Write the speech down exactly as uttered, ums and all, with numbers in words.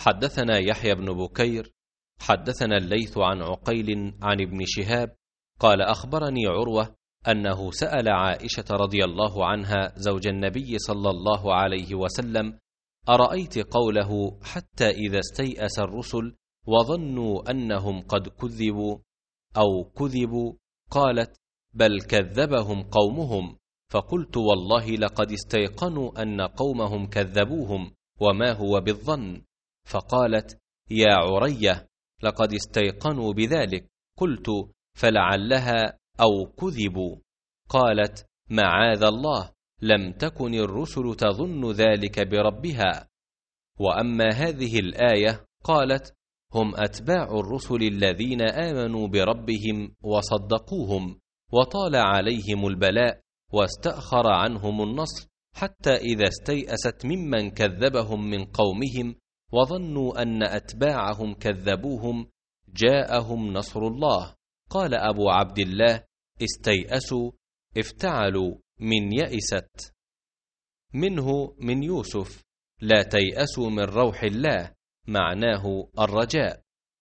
حدثنا يحيى بن بكير حدثنا الليث عن عقيل عن ابن شهاب قال أخبرني عروة أنه سأل عائشة رضي الله عنها زوج النبي صلى الله عليه وسلم: أرأيت قوله حتى إذا استيأس الرسل وظنوا أنهم قد كذبوا أو كذبوا؟ قالت: بل كذبهم قومهم. فقلت: والله لقد استيقنوا أن قومهم كذبوهم وما هو بالظن. فقالت: يا عرية لقد استيقنوا بذلك. قلت: فلعلها أو كذبوا. قالت: معاذ الله، لم تكن الرسل تظن ذلك بربها. وأما هذه الآية قالت: هم أتباع الرسل الذين آمنوا بربهم وصدقوهم، وطال عليهم البلاء واستأخر عنهم النصر، حتى إذا استيأست ممن كذبهم من قومهم وظنوا أن أتباعهم كذبوهم جاءهم نصر الله. قال أبو عبد الله: استيأسوا افتعلوا من يئست. منه من يوسف: لا تيأسوا من روح الله، معناه الرجاء.